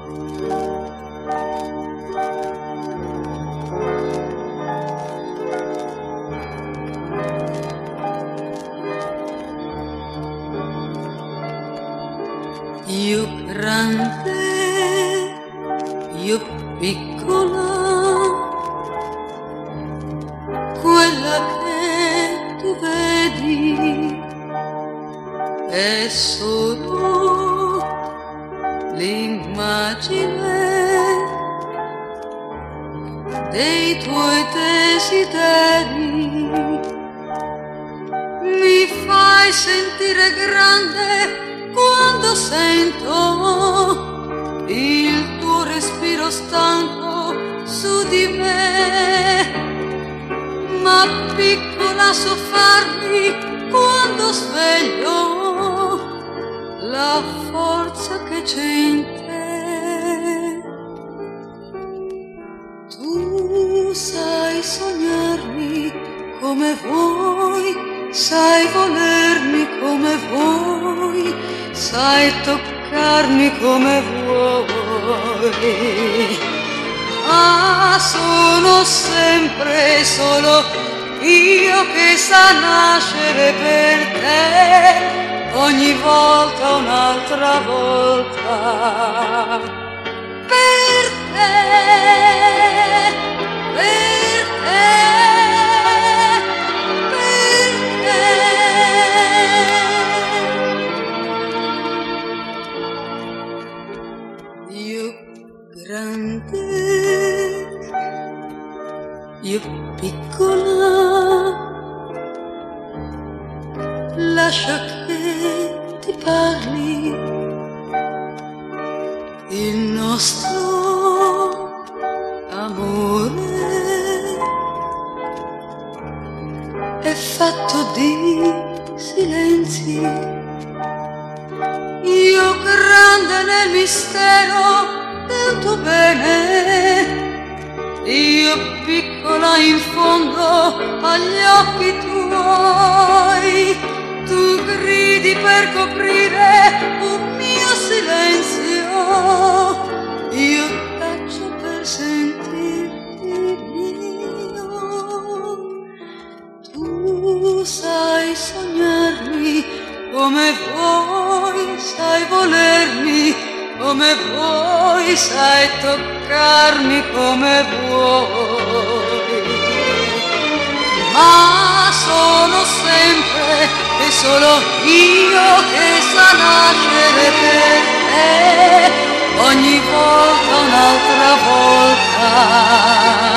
Io grande, io piccola, quella che tu vedi è solo l'immagine dei tuoi desideri. Mi fai sentire grande quando sento il tuo respiro stanco su di me, ma piccola so farmi quando sveglio la forza che c'è in te. Tu sai sognarmi come vuoi, sai volermi come vuoi, sai toccarmi come vuoi. Ah, sono sempre solo io che sa nascere per te, ogni volta un'altra volta. Per te, per te. Io grande, io piccola, lascia che ti parli il nostro amore è fatto di silenzi. Io grande nel mistero del tuo bene, io piccola in fondo agli occhi tuoi. Tu gridi per coprire un mio silenzio, io taccio per sentirti mio. Tu sai sognarmi come vuoi, sai volermi come vuoi, sai toccarmi come vuoi. Ma sono sempre e solo io che sa nascere per te, ogni volta un'altra volta.